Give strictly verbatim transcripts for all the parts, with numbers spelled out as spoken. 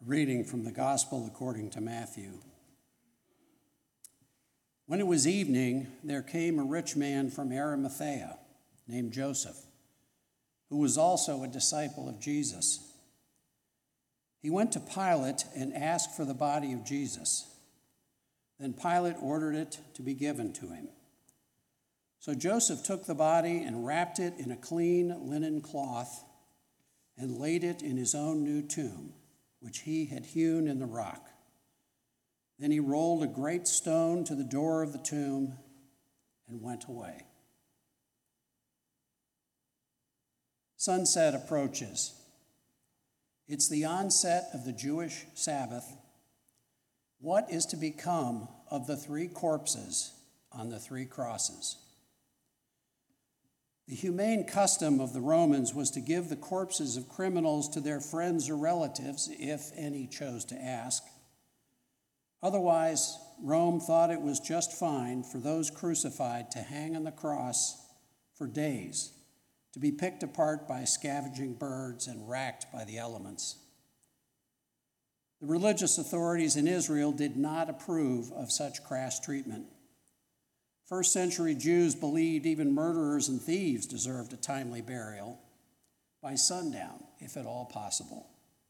Reading from the Gospel according to Matthew. When it was evening, there came a rich man from Arimathea named Joseph, who was also a disciple of Jesus. He went to Pilate and asked for the body of Jesus. Then Pilate ordered it to be given to him. So Joseph took the body and wrapped it in a clean linen cloth and laid it in his own new tomb, which he had hewn in the rock. Then he rolled a great stone to the door of the tomb and went away. Sunset approaches. It's the onset of the Jewish Sabbath. What is to become of the three corpses on the three crosses? The humane custom of the Romans was to give the corpses of criminals to their friends or relatives, if any chose to ask. Otherwise, Rome thought it was just fine for those crucified to hang on the cross for days, to be picked apart by scavenging birds and racked by the elements. The religious authorities in Israel did not approve of such crass treatment. First century Jews believed even murderers and thieves deserved a timely burial by sundown, if at all possible.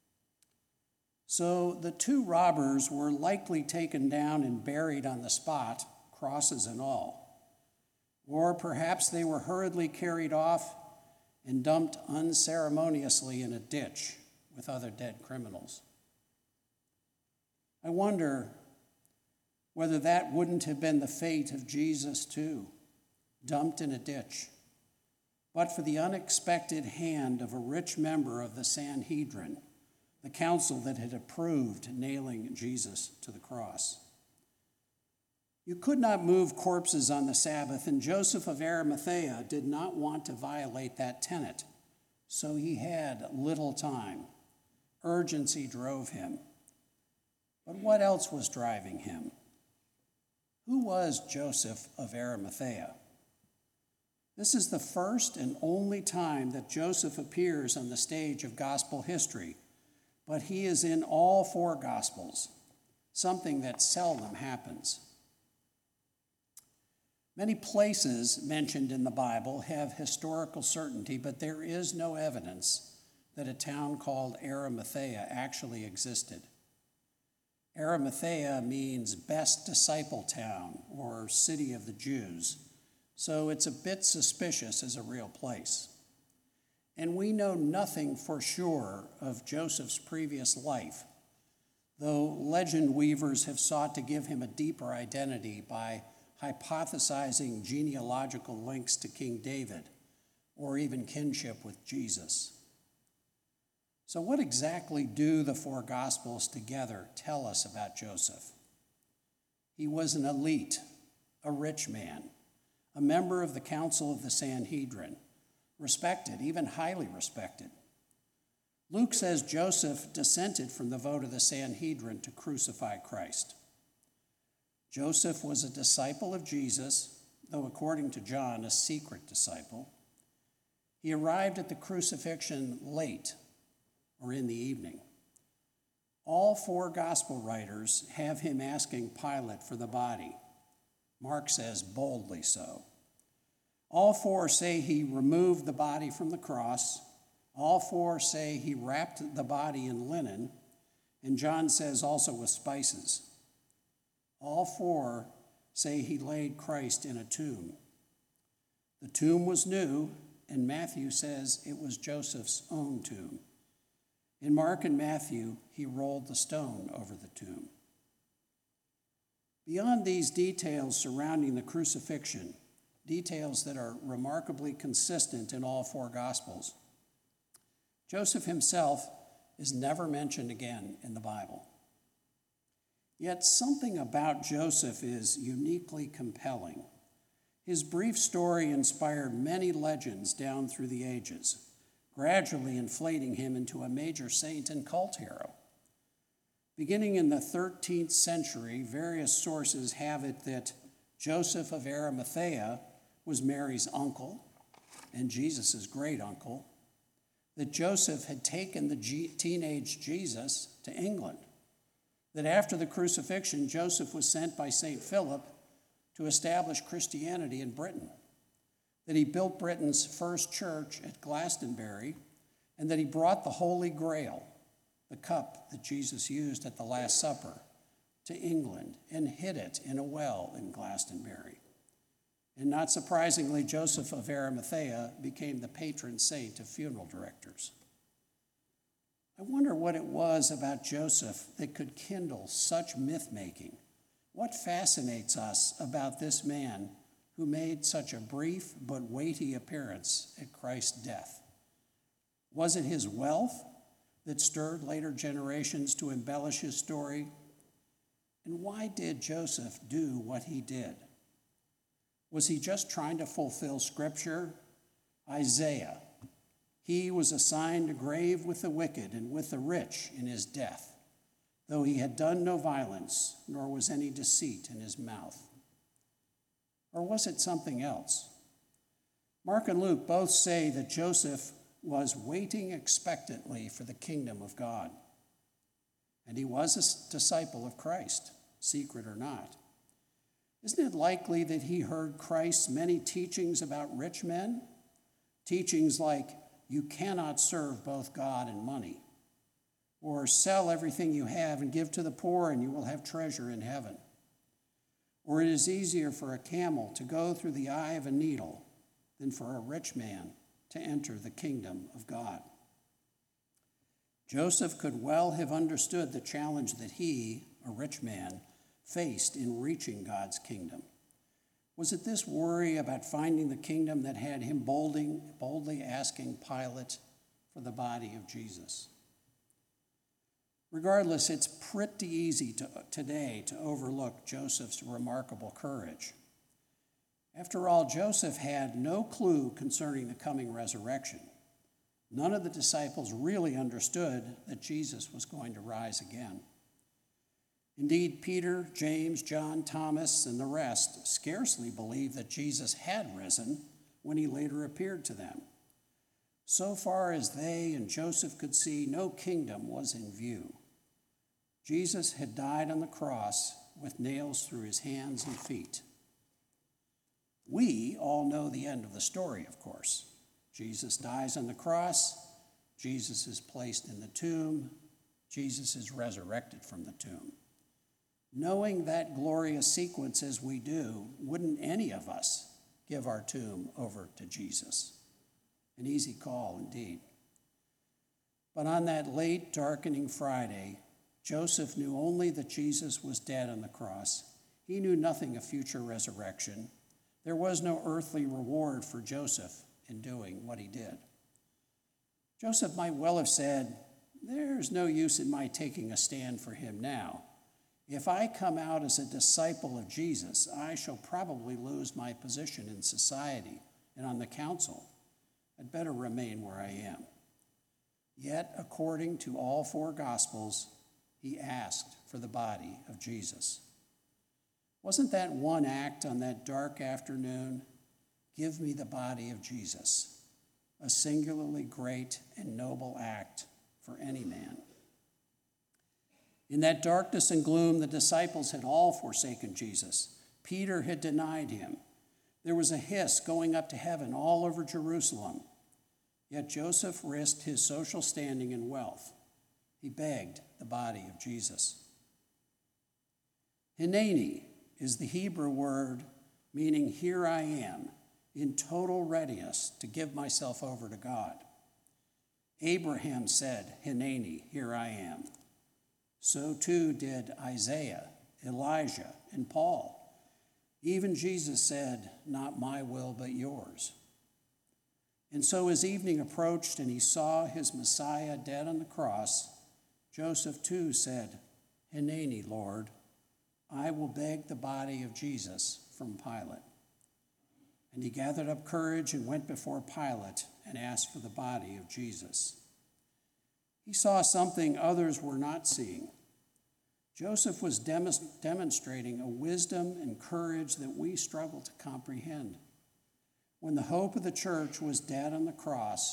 So the two robbers were likely taken down and buried on the spot, crosses and all. Or perhaps they were hurriedly carried off and dumped unceremoniously in a ditch with other dead criminals. I wonder whether that wouldn't have been the fate of Jesus too, dumped in a ditch, but for the unexpected hand of a rich member of the Sanhedrin, the council that had approved nailing Jesus to the cross. You could not move corpses on the Sabbath, and Joseph of Arimathea did not want to violate that tenet, so he had little time. Urgency drove him. But what else was driving him? Who was Joseph of Arimathea? This is the first and only time that Joseph appears on the stage of gospel history, but he is in all four gospels, something that seldom happens. Many places mentioned in the Bible have historical certainty, but there is no evidence that a town called Arimathea actually existed. Arimathea means best disciple town or city of the Jews, so it's a bit suspicious as a real place. And we know nothing for sure of Joseph's previous life, though legend weavers have sought to give him a deeper identity by hypothesizing genealogical links to King David or even kinship with Jesus. So what exactly do the four Gospels together tell us about Joseph? He was an elite, a rich man, a member of the council of the Sanhedrin, respected, even highly respected. Luke says Joseph dissented from the vote of the Sanhedrin to crucify Christ. Joseph was a disciple of Jesus, though according to John, a secret disciple. He arrived at the crucifixion late, or in the evening. All four gospel writers have him asking Pilate for the body. Mark says boldly so. All four say he removed the body from the cross. All four say he wrapped the body in linen, and John says also with spices. All four say he laid Christ in a tomb. The tomb was new, and Matthew says it was Joseph's own tomb. In Mark and Matthew, he rolled the stone over the tomb. Beyond these details surrounding the crucifixion, details that are remarkably consistent in all four Gospels, Joseph himself is never mentioned again in the Bible. Yet something about Joseph is uniquely compelling. His brief story inspired many legends down through the ages, gradually inflating him into a major saint and cult hero. Beginning in the thirteenth century, various sources have it that Joseph of Arimathea was Mary's uncle and Jesus' great uncle, that Joseph had taken the G- teenage Jesus to England, that after the crucifixion, Joseph was sent by Saint Philip to establish Christianity in Britain, that he built Britain's first church at Glastonbury, and that he brought the Holy Grail, the cup that Jesus used at the Last Supper, to England and hid it in a well in Glastonbury. And not surprisingly, Joseph of Arimathea became the patron saint of funeral directors. I wonder what it was about Joseph that could kindle such myth-making. What fascinates us about this man who made such a brief but weighty appearance at Christ's death? Was it his wealth that stirred later generations to embellish his story? And why did Joseph do what he did? Was he just trying to fulfill Scripture? Isaiah. He was assigned a grave with the wicked and with the rich in his death, though he had done no violence, nor was any deceit in his mouth. Or was it something else? Mark and Luke both say that Joseph was waiting expectantly for the kingdom of God. And he was a disciple of Christ, secret or not. Isn't it likely that he heard Christ's many teachings about rich men? Teachings like, you cannot serve both God and money, or sell everything you have and give to the poor and you will have treasure in heaven. Or it is easier for a camel to go through the eye of a needle than for a rich man to enter the kingdom of God. Joseph could well have understood the challenge that he, a rich man, faced in reaching God's kingdom. Was it this worry about finding the kingdom that had him bolding, boldly asking Pilate for the body of Jesus? Regardless, it's pretty easy to, today to overlook Joseph's remarkable courage. After all, Joseph had no clue concerning the coming resurrection. None of the disciples really understood that Jesus was going to rise again. Indeed, Peter, James, John, Thomas, and the rest scarcely believed that Jesus had risen when he later appeared to them. So far as they and Joseph could see, no kingdom was in view. Jesus had died on the cross with nails through his hands and feet. We all know the end of the story, of course. Jesus dies on the cross. Jesus is placed in the tomb. Jesus is resurrected from the tomb. Knowing that glorious sequence as we do, wouldn't any of us give our tomb over to Jesus? An easy call indeed. But on that late, darkening Friday, Joseph knew only that Jesus was dead on the cross. He knew nothing of future resurrection. There was no earthly reward for Joseph in doing what he did. Joseph might well have said, "There's no use in my taking a stand for him now. If I come out as a disciple of Jesus, I shall probably lose my position in society and on the council. I'd better remain where I am." Yet, according to all four Gospels, he asked for the body of Jesus. Wasn't that one act on that dark afternoon, "Give me the body of Jesus," a singularly great and noble act for any man? In that darkness and gloom, the disciples had all forsaken Jesus. Peter had denied him. There was a hiss going up to heaven all over Jerusalem. Yet Joseph risked his social standing and wealth. He begged the body of Jesus. Hineni is the Hebrew word meaning "here I am," in total readiness to give myself over to God. Abraham said, "Hineni, here I am." So too did Isaiah, Elijah, and Paul. Even Jesus said, "Not my will, but yours." And so as evening approached and he saw his Messiah dead on the cross, Joseph too said, "Hineni, Lord, I will beg the body of Jesus from Pilate." And he gathered up courage and went before Pilate and asked for the body of Jesus. He saw something others were not seeing. Joseph was dem- demonstrating a wisdom and courage that we struggle to comprehend. When the hope of the church was dead on the cross,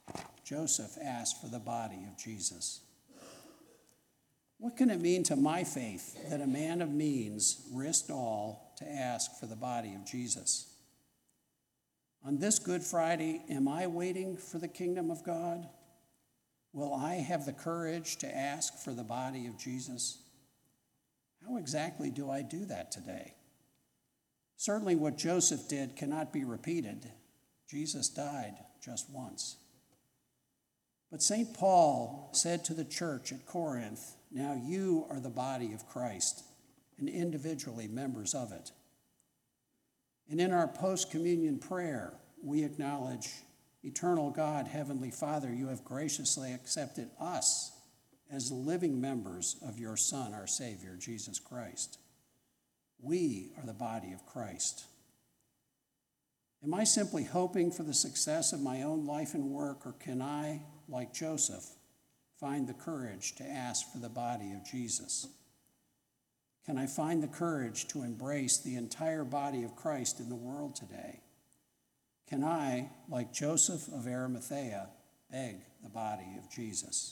Joseph asked for the body of Jesus. What can it mean to my faith that a man of means risked all to ask for the body of Jesus? On this Good Friday, am I waiting for the kingdom of God? Will I have the courage to ask for the body of Jesus? How exactly do I do that today? Certainly what Joseph did cannot be repeated. Jesus died just once. But Saint Paul said to the church at Corinth, "Now you are the body of Christ, and individually members of it." And in our post-communion prayer, we acknowledge, Eternal God, Heavenly Father, you have graciously accepted us as living members of your Son, our Savior, Jesus Christ. We are the body of Christ. Am I simply hoping for the success of my own life and work, or can I, like Joseph, find the courage to ask for the body of Jesus? Can I find the courage to embrace the entire body of Christ in the world today? Can I, like Joseph of Arimathea, beg the body of Jesus?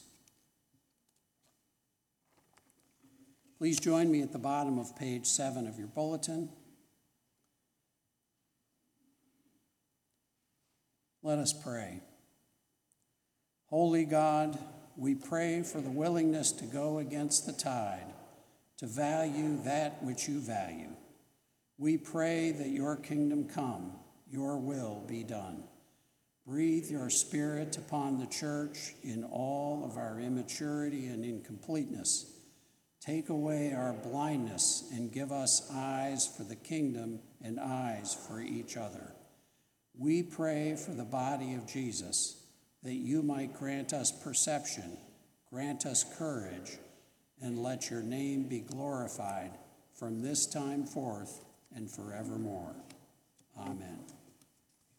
Please join me at the bottom of page seven of your bulletin. Let us pray. Holy God, we pray for the willingness to go against the tide, to value that which you value. We pray that your kingdom come, your will be done. Breathe your Spirit upon the church in all of our immaturity and incompleteness. Take away our blindness and give us eyes for the kingdom and eyes for each other. We pray for the body of Jesus, that you might grant us perception, grant us courage, and let your name be glorified from this time forth and forevermore. Amen.